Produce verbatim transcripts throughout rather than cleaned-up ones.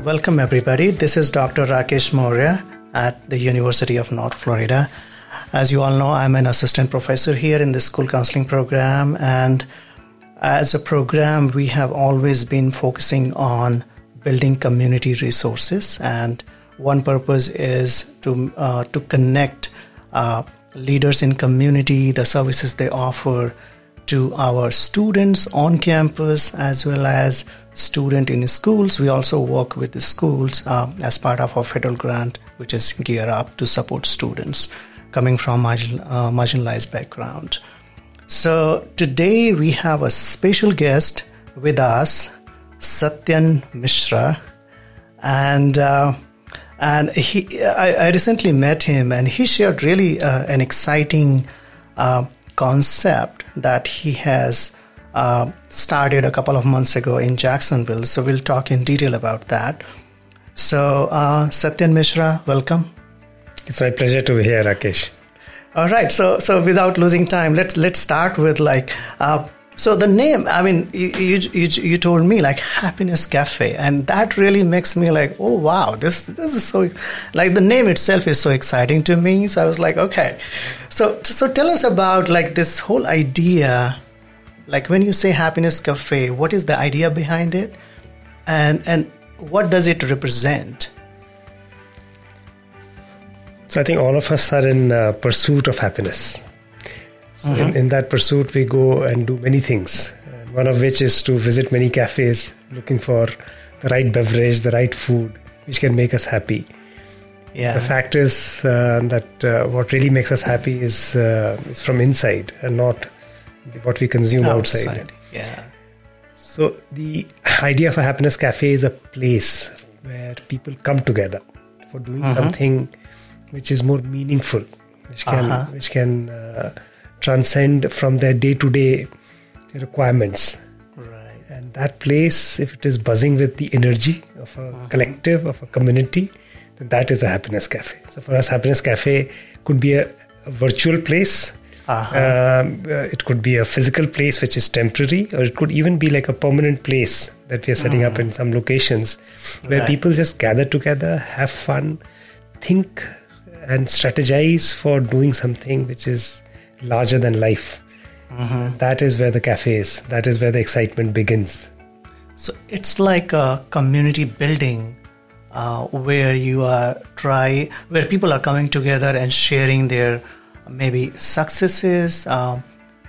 welcome everybody. This is Doctor Rakesh Maurya at the University of North Florida. As you all know, I'm an assistant professor here in the school counseling program, and as a program, we have always been focusing on building community resources, and one purpose is to uh, to connect uh, leaders in community, the services they offer to our students on campus as well as student in schools. We also work with the schools uh, as part of our federal grant, which is Gear Up, to support students coming from margin, uh, marginalized background. So today we have a special guest with us, Satyan Mishra, and uh, and he I, I recently met him, and he shared really uh, an exciting uh, concept that he has uh, started a couple of months ago in Jacksonville. So we'll talk in detail about that. So uh, Satyan Mishra, welcome. It's my pleasure to be here, Rakesh. All right. So so without losing time, let's let's start with like uh, so the name. I mean, you, you you you told me like Happiness Cafe, and that really makes me like, oh wow, this this is so like the name itself is so exciting to me. So I was like, okay. So so tell us about like this whole idea. Like when you say Happiness Cafe, what is the idea behind it, and and what does it represent? So I think all of us are in uh, pursuit of happiness. So mm-hmm. in, in that pursuit, we go and do many things. Uh, one of which is to visit many cafes, looking for the right beverage, the right food, which can make us happy. Yeah. The fact is uh, that uh, what really makes us happy is uh, is from inside and not what we consume outside. outside. Yeah. So the idea of a Happiness Cafe is a place where people come together for doing mm-hmm. something which is more meaningful, which can uh-huh. which can uh, transcend from their day-to-day requirements. Right. And that place, if it is buzzing with the energy of a uh-huh. collective, of a community, then that is a Happiness Cafe. So for us, Happiness Cafe could be a, a virtual place. Uh-huh. Um, uh, it could be a physical place which is temporary, or it could even be like a permanent place that we are setting mm. up in some locations where right. people just gather together, have fun, think and strategize for doing something which is larger than life. Mm-hmm. That is where the cafe is. That is where the excitement begins. So it's like a community building uh, where you are try where people are coming together and sharing their maybe successes, uh,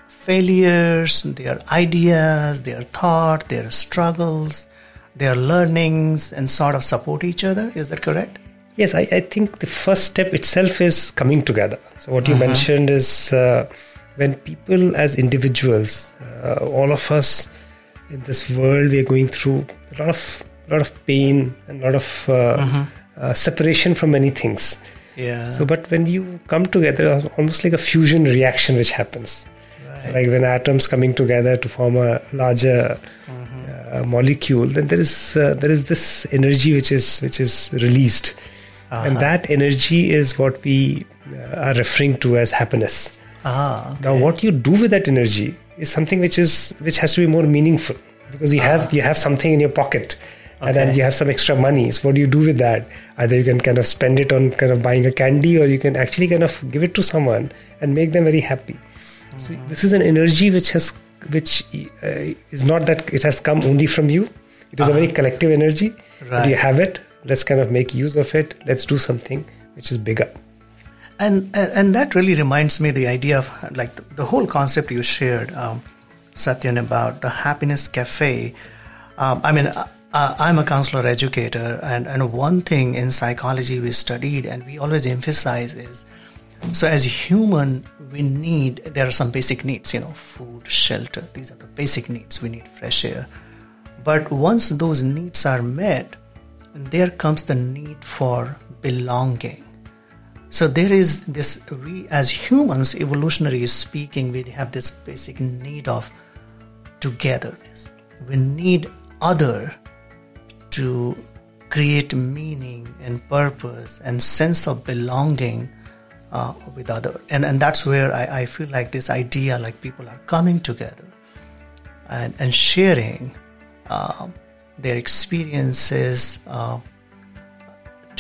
failures, their ideas, their thought, their struggles, their learnings, and sort of support each other. Is that correct? Yes, I, I think the first step itself is coming together. So what you uh-huh. mentioned is uh, when people as individuals, uh, all of us in this world, we are going through a lot of a lot of pain and a lot of uh, uh-huh. uh, separation from many things. Yeah. So, but when you come together, it's almost like a fusion reaction which happens. Right. So like when atoms coming together to form a larger uh-huh. uh, molecule, then there is uh, there is this energy which is which is released. Uh-huh. And that energy is what we uh, are referring to as happiness. Ah, okay. Now, what you do with that energy is something which is which has to be more meaningful, because you uh-huh. have you have something in your pocket, okay. and then you have some extra money. So, what do you do with that? Either you can kind of spend it on kind of buying a candy, or you can actually kind of give it to someone and make them very happy. Mm-hmm. So, this is an energy which has which uh, is not that it has come only from you. It is uh-huh. a very collective energy. Right. You have it. Let's kind of make use of it. Let's do something which is bigger. And and that really reminds me the idea of like the, the whole concept you shared, um, Satyan, about the Happiness Cafe. Um, I mean, uh, I'm a counselor educator, and, and one thing in psychology we studied and we always emphasize is, so as human, we need, there are some basic needs, you know, food, shelter. These are the basic needs. We need fresh air. But once those needs are met, there comes the need for belonging. So there is this, we as humans, evolutionary speaking, we have this basic need of togetherness. We need other to create meaning and purpose and sense of belonging uh, with other. And, and that's where I, I feel like this idea, like people are coming together and, and sharing uh, their experiences, uh,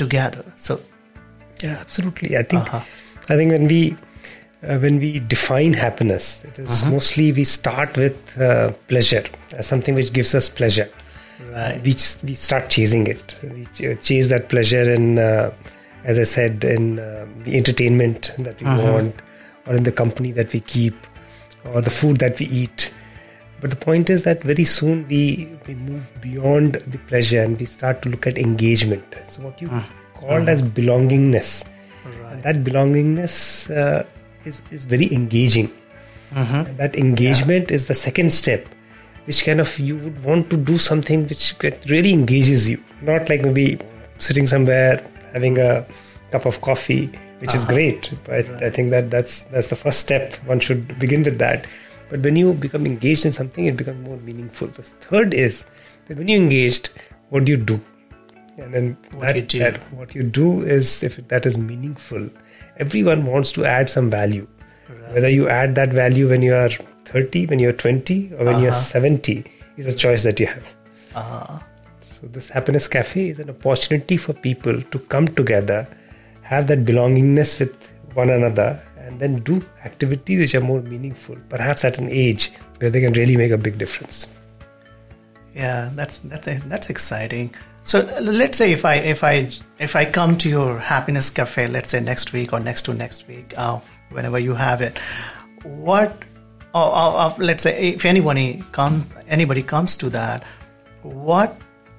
together. So, yeah, absolutely. I think uh-huh. I think when we uh, when we define happiness, it is uh-huh. mostly we start with uh, pleasure as something which gives us pleasure. Right. We we start chasing it. We ch- chase that pleasure in, uh, as I said, in uh, the entertainment that we uh-huh. want, or in the company that we keep, or the food that we eat. But the point is that very soon we, we move beyond the pleasure and we start to look at engagement. So what you uh, called uh, as belongingness, right. and that belongingness uh, is, is very engaging. Uh-huh. And that engagement yeah. is the second step, which kind of you would want to do something which really engages you. Not like maybe sitting somewhere having a cup of coffee, which uh-huh. is great. But right. I think that that's, that's the first step. One should begin with that. But when you become engaged in something, it becomes more meaningful. The third is that when you're engaged, what do you do? And then what, that, you do. that what you do is, if that is meaningful, everyone wants to add some value. Right. Whether you add that value when you are thirty, when you're twenty, or when uh-huh. you're seventy, is a choice that you have. Uh-huh. So this Happiness Cafe is an opportunity for people to come together, have that belongingness with one another, and then do activities which are more meaningful, perhaps at an age where they can really make a big difference. Yeah, that's that's that's exciting. So let's say if I if I if I come to your Happiness Cafe, let's say next week or next to next week, uh, whenever you have it, what? Or, or, or let's say if anybody come anybody comes to that, what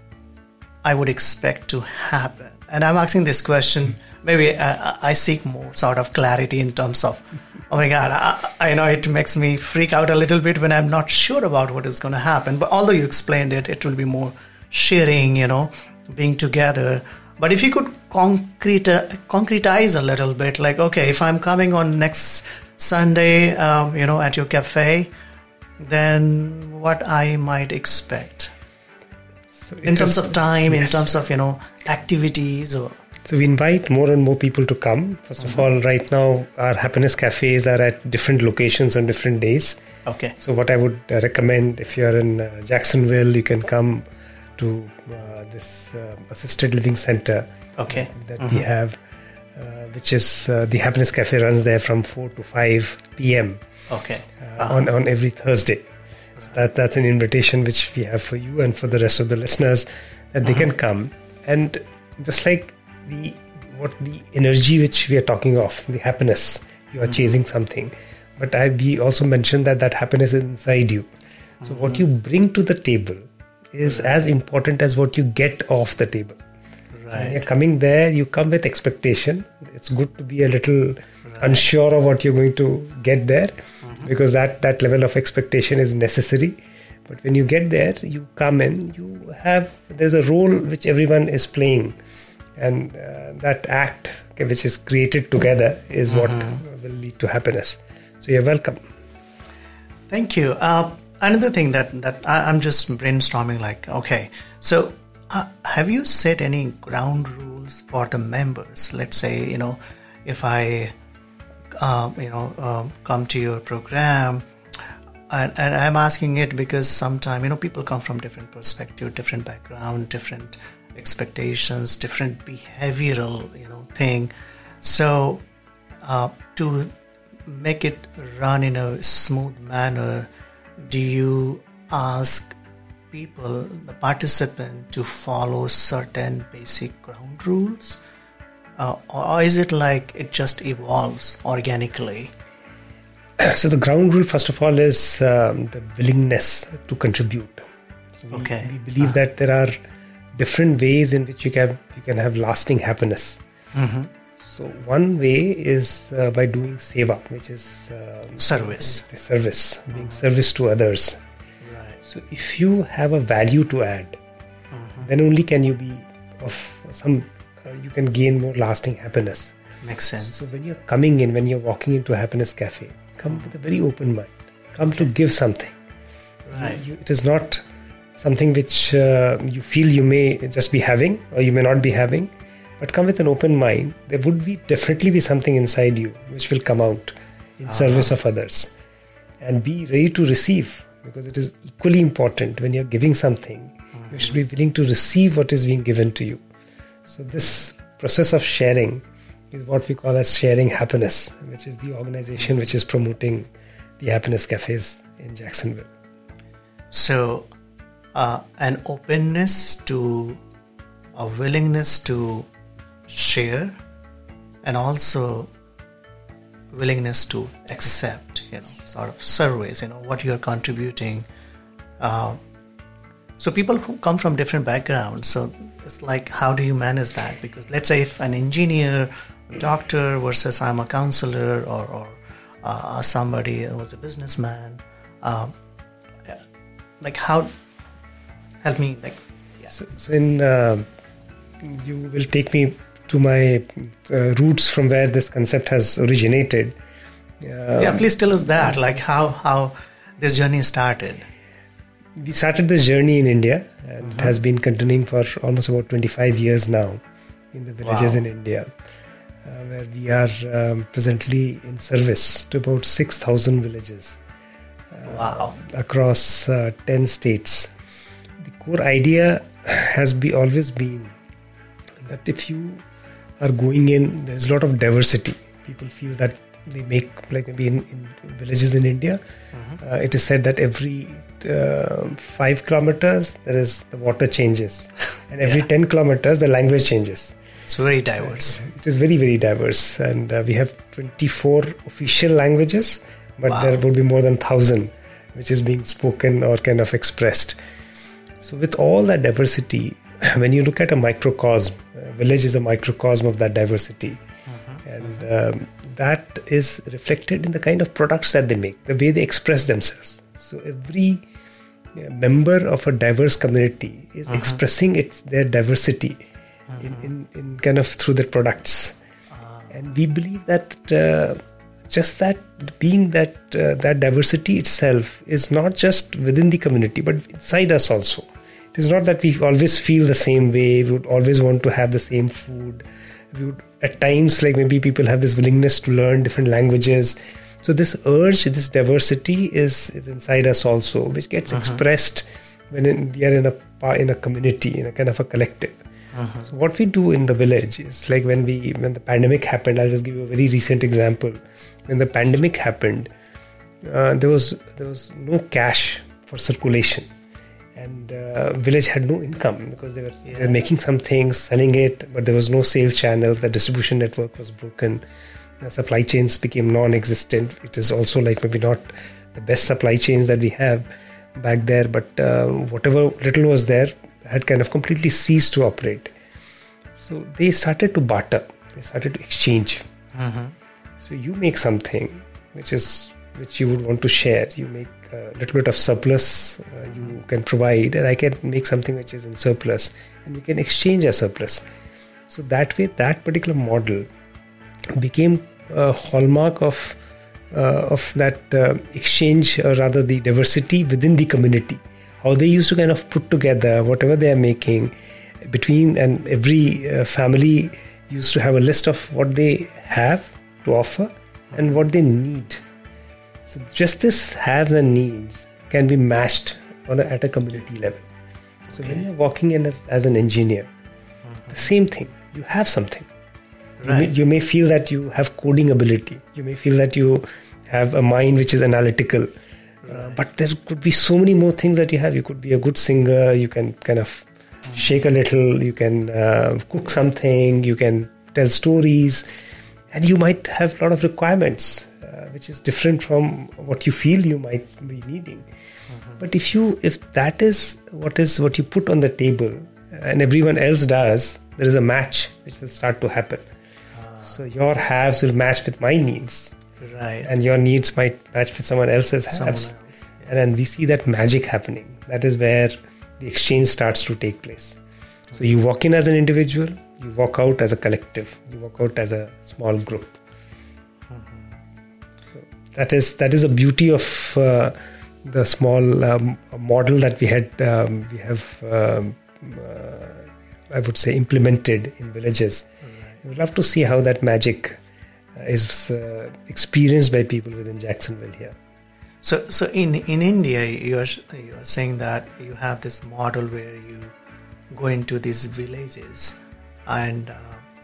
I would expect to happen? And I'm asking this question. Maybe I, I seek more sort of clarity in terms of, oh my God, I, I know it makes me freak out a little bit when I'm not sure about what is going to happen. But although you explained it, it will be more sharing, you know, being together. But if you could concrete, uh, concretize a little bit, like, okay, if I'm coming on next Sunday, um, you know, at your cafe, then what I might expect so in terms of time, yes. in terms of, you know, activities or... So we invite more and more people to come. First of mm-hmm. all, right now, our Happiness Cafes are at different locations on different days. Okay. So what I would uh, recommend, if you're in uh, Jacksonville, you can come to uh, this uh, assisted living center okay. uh, that mm-hmm. we have, uh, which is uh, the Happiness Cafe runs there from four to five p.m. Okay. Uh, uh-huh. on, on every Thursday. So that that's an invitation which we have for you and for the rest of the listeners, that they uh-huh. can come. And just like the what the energy which we are talking of, the happiness, you are mm-hmm. chasing something, but I we also mentioned that that happiness is inside you. So mm-hmm. what you bring to the table is right. as important as what you get off the table. Right. So when you're coming there, you come with expectation. It's good to be a little right. unsure of what you're going to get there, mm-hmm. because that that level of expectation is necessary. But when you get there, you come in, you have there's a role which everyone is playing. And uh, that act which is created together is what mm-hmm. will lead to happiness. So you're welcome. Thank you. Uh, another thing that, that I, I'm just brainstorming, like, okay, so uh, have you set any ground rules for the members? Let's say, you know, if I, uh, you know, uh, come to your program, and, and I'm asking it because sometimes, you know, people come from different perspective, different background, different expectations, different behavioral, you know, thing. So uh, to make it run in a smooth manner, do you ask people, the participant, to follow certain basic ground rules? Uh, or is it like it just evolves organically? So the ground rule, first of all, is um, the willingness to contribute. So we, okay. we believe uh. that there are different ways in which you can you can have lasting happiness. Mm-hmm. So one way is uh, by doing seva, which is um, service. The service, being mm-hmm. service to others. Right. So if you have a value to add, mm-hmm. then only can you be of some. Uh, you can gain more lasting happiness. Makes sense. So when you're coming in, when you're walking into a Happiness Cafe, come mm-hmm. with a very open mind. Come okay. to give something. Right. You, you, it is not something which uh, you feel you may just be having or you may not be having, but come with an open mind. There would be definitely be something inside you which will come out in uh-huh. service of others, and be ready to receive, because it is equally important when you're giving something, uh-huh. you should be willing to receive what is being given to you. So this process of sharing is what we call as Sharing Happiness, which is the organization which is promoting the happiness cafes in Jacksonville. So, uh, an openness to a willingness to share, and also willingness to accept, you know, sort of surveys, you know, what you are contributing. Uh, so people who come from different backgrounds, so it's like, how do you manage that? Because let's say if an engineer, doctor versus I'm a counselor, or, or uh, somebody who was a businessman, um, like how, help me, like, yeah. So, so in, uh, you will take me to my uh, roots from where this concept has originated. Um, yeah, please tell us that, like how, how this journey started. We started this journey in India, and uh-huh. it has been continuing for almost about twenty-five years now in the villages wow. in India, uh, where we are um, presently in service to about six thousand villages uh, wow. across uh, ten states. The core idea has be always been that if you are going in, there's a lot of diversity. People feel that they make, like maybe in, in villages in India, uh-huh. uh, it is said that every uh, five kilometers there is the water changes, and every yeah. ten kilometers the language changes. It's very diverse. Uh, it is very very diverse, and uh, we have twenty-four official languages, but wow. there will be more than thousand which is being spoken or kind of expressed. So with all that diversity, when you look at a microcosm, a village is a microcosm of that diversity. Uh-huh. And um, that is reflected in the kind of products that they make, the way they express themselves. So every uh, member of a diverse community is uh-huh. expressing its their diversity uh-huh. in, in, in kind of through their products. Uh-huh. And we believe that uh, just that being that uh, that diversity itself is not just within the community, but inside us also. It is not that we always feel the same way. We would always want to have the same food. We would, at times, like maybe people have this willingness to learn different languages. So this urge, this diversity is, is inside us also, which gets uh-huh. expressed when in, we are in a in a community, in a kind of a collective. Uh-huh. So what we do in the village is like when we when the pandemic happened. I'll just give you a very recent example. When the pandemic happened, uh, there was there was no cash for circulation. And uh, village had no income because they were, yeah. they were making some things, selling it, but there was no sales channel. The distribution network was broken. The supply chains became non-existent. It is also like maybe not the best supply chains that we have back there, but uh, whatever little was there had kind of completely ceased to operate. So they started to barter. They started to exchange. Uh-huh. So you make something which is which you would want to share. You make a little bit of surplus uh, you can provide, and I can make something which is in surplus, and we can exchange our surplus. So that way, that particular model became a hallmark of uh, of that uh, exchange, or rather the diversity within the community. How they used to kind of put together whatever they are making between, and every uh, family used to have a list of what they have to offer and what they need. So just this haves and needs can be matched on a, at a community level. So okay. when you're walking in as, as an engineer, uh-huh. the same thing, you have something. Right. You, may, you may feel that you have coding ability. You may feel that you have a mind which is analytical. Right. Uh, but there could be so many more things that you have. You could be a good singer. You can kind of uh-huh. shake a little. You can uh, cook something. You can tell stories. And you might have a lot of requirements, uh, which is different from what you feel you might be needing. Uh-huh. But if you, if that is what is what you put on the table, and everyone else does, there is a match which will start to happen. Uh, so your haves will match with my needs, right? And your needs might match with someone else's haves, someone else, yes. And then we see that magic happening. That is where the exchange starts to take place. Uh-huh. So you walk in as an individual. You walk out as a collective. You walk out as a small group. Mm-hmm. So that is that is the beauty of uh, the small um, model that we had. Um, we have, um, uh, I would say, implemented in villages. Right. We'd love to see how that magic uh, is uh, experienced by people within Jacksonville here. So, so in in India, you are you are saying that you have this model where you go into these villages. And uh,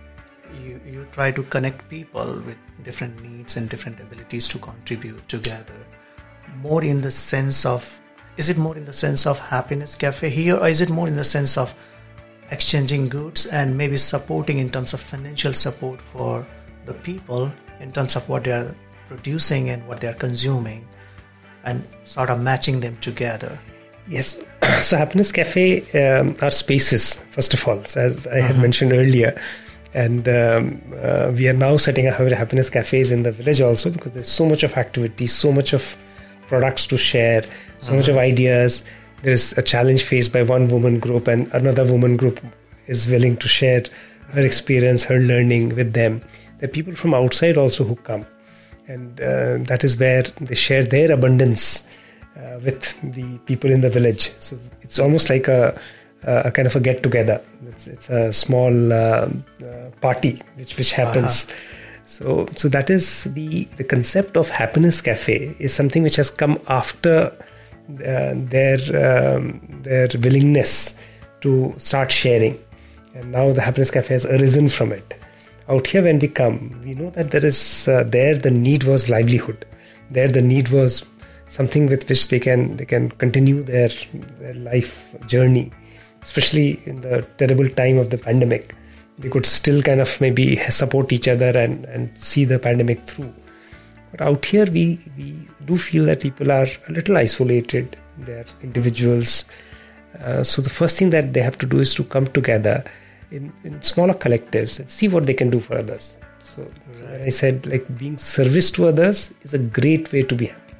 you, you try to connect people with different needs and different abilities to contribute together. More in the sense of, is it more in the sense of Happiness Cafe here, or is it more in the sense of exchanging goods and maybe supporting in terms of financial support for the people in terms of what they are producing and what they are consuming, and sort of matching them together? Yes. So Happiness Cafe um, are spaces, first of all, so as I had uh-huh. mentioned earlier. And um, uh, we are now setting up Happiness Cafes in the village also, because there's so much of activity, so much of products to share, so uh-huh. much of ideas. There's a challenge faced by one woman group, and another woman group is willing to share her experience, her learning with them. There are people from outside also who come. And uh, that is where they share their abundance uh, with the people in the village. So it's almost like a, a kind of a get-together. It's, it's a small uh, uh, party which which happens. Uh-huh. So so that is the, the concept of Happiness Cafe is something which has come after uh, their um, their willingness to start sharing. And now the Happiness Cafe has arisen from it. Out here when we come, we know that there is uh, there the need was livelihood. There the need was something with which they can they can continue their, their life journey, especially in the terrible time of the pandemic. They could still kind of maybe support each other and, and see the pandemic through. But out here we, we do feel that people are a little isolated. They are individuals. Uh, so the first thing that they have to do is to come together in, in smaller collectives and see what they can do for others. So right. When I said like being service to others is a great way to be happy.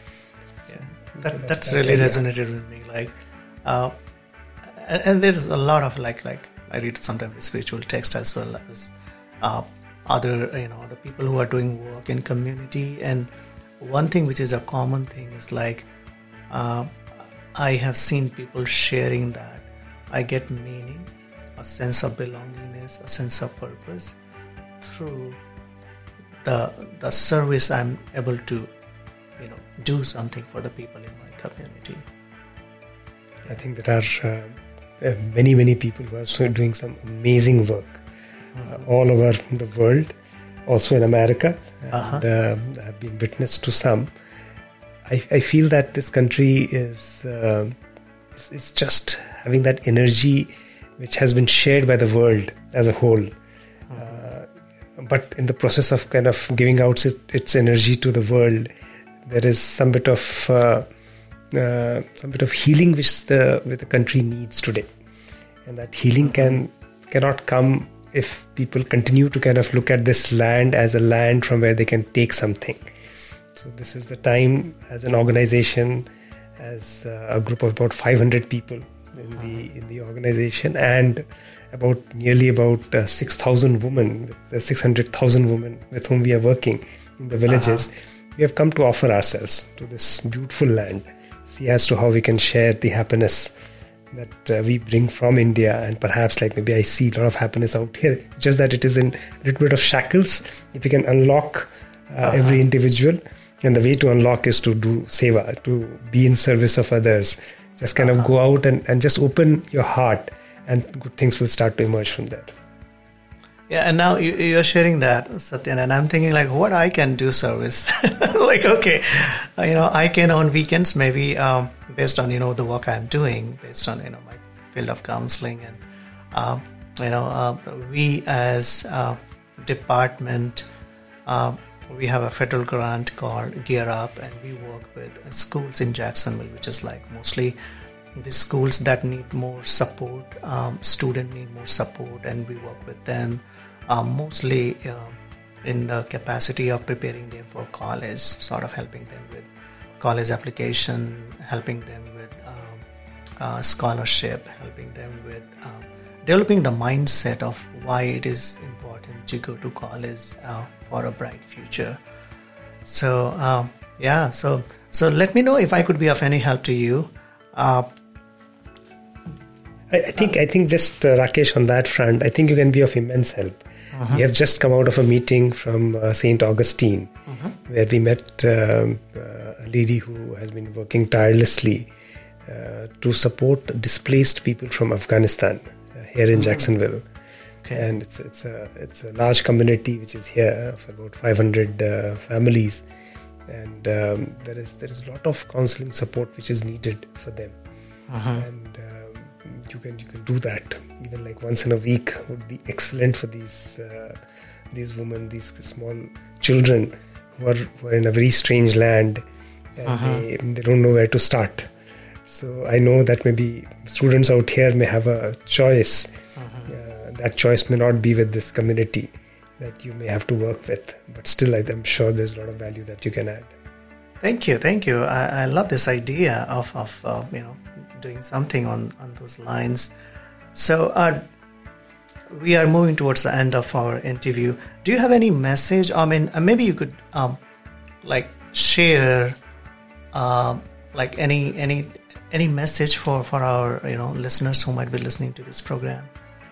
Yeah, that, so that's, that's that really idea. Resonated with me. Like, uh, and, and there's a lot of like like I read sometimes spiritual text as well as uh, other you know the people who are doing work in community. And one thing which is a common thing is like uh, I have seen people sharing that I get meaning, a sense of belongingness, a sense of purpose through the the service I'm able to you know do something for the people in my community. I think there are uh, many many people who are so doing some amazing work uh, all over the world, also in America. Uh-huh. And, uh, I've been witness to some. I, I feel that this country is uh, is, is just having that energy which has been shared by the world as a whole. Uh, but in the process of kind of giving out its, its energy to the world, there is some bit of uh, uh, some bit of healing which the which the country needs today, and that healing can cannot come if people continue to kind of look at this land as a land from where they can take something. So this is the time as an organization, as uh, a group of about five hundred people in the in the organization, and about nearly about uh, six thousand women, the six hundred thousand women with whom we are working in the villages. Uh-huh. We have come to offer ourselves to this beautiful land, see as to how we can share the happiness that uh, we bring from India. And perhaps like maybe I see a lot of happiness out here, just that it is in a little bit of shackles. If we can unlock uh, uh-huh. every individual, and the way to unlock is to do seva, to be in service of others. Just kind uh-huh. of go out and, and just open your heart, and good things will start to emerge from that. Yeah, and now you, you're sharing that, Satyan, and I'm thinking like what I can do service. Like, okay, uh, you know, I can on weekends maybe um, based on, you know, the work I'm doing, based on, you know, my field of counseling. And, uh, you know, uh, we as a department, uh, we have a federal grant called Gear Up, and we work with schools in Jacksonville, which is like mostly the schools that need more support, um, students need more support, and we work with them um, mostly uh, in the capacity of preparing them for college, sort of helping them with college application, helping them with um, uh, scholarship, helping them with um, developing the mindset of why it is important to go to college uh, for a bright future. So um, yeah, so so let me know if I could be of any help to you. Uh, I, I think I think just uh, Rakesh, on that front, I think you can be of immense help. Uh-huh. We have just come out of a meeting from uh, Saint Augustine, uh-huh. where we met um, uh, a lady who has been working tirelessly uh, to support displaced people from Afghanistan uh, here in uh-huh. Jacksonville. Okay. And it's it's a it's a large community which is here of about five hundred uh, families, and um, there is there is a lot of counseling support which is needed for them, uh-huh. and um, you can you can do that even like once in a week would be excellent for these uh, these women, these small children who are, who are in a very strange land, and uh-huh. they, they don't know where to start. So I know that maybe students out here may have a choice. Uh-huh. Uh, that choice may not be with this community that you may have to work with, but still I'm sure there's a lot of value that you can add. Thank you, thank you. I, I love this idea of, of uh, you know, doing something on, on those lines. So uh, we are moving towards the end of our interview. Do you have any message? I mean, uh, maybe you could um, like share uh, like any any any message for, for our you know listeners who might be listening to this program.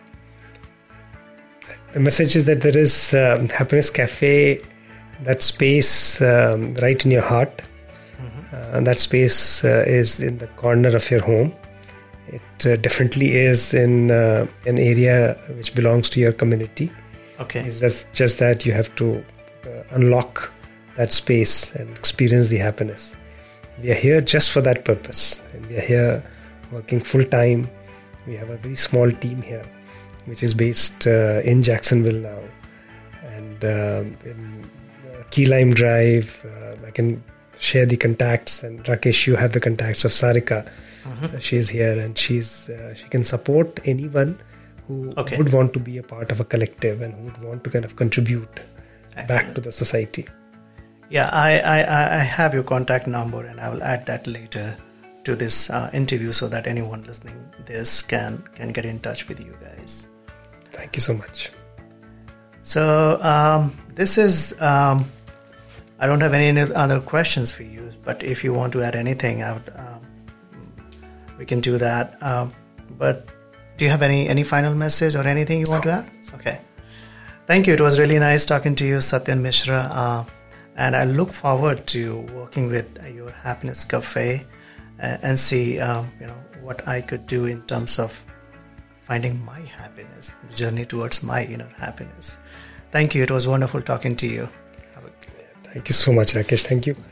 The message is that there is um, Happiness Cafe, that space um, right in your heart. Mm-hmm. Uh, and that space uh, is in the corner of your home. It uh, definitely is in uh, an area which belongs to your community. Okay. It's just, just that you have to uh, unlock that space and experience the happiness. We are here just for that purpose. And we are here working full time. We have a very small team here, which is based uh, in Jacksonville now, and um, in uh, Key Lime Drive. Uh, I can share the contacts, and Rakesh, you have the contacts of Sarika. Uh-huh. Uh, she's here, and she's uh, she can support anyone who okay. would want to be a part of a collective and who would want to kind of contribute Excellent. Back to the society. Yeah, I, I, I have your contact number, and I will add that later to this uh, interview so that anyone listening this can can get in touch with you guys. Thank you so much. So um, this is um, I don't have any other questions for you, but if you want to add anything, I would, um, we can do that. Um, but do you have any any final message or anything you want to add? Okay, thank you. It was really nice talking to you, Satyan Mishra, uh, and I look forward to working with your Happiness Cafe and see um, you know what I could do in terms of finding my happiness, the journey towards my inner happiness. Thank you. It was wonderful talking to you. Thank you so much, Rakesh. Thank you.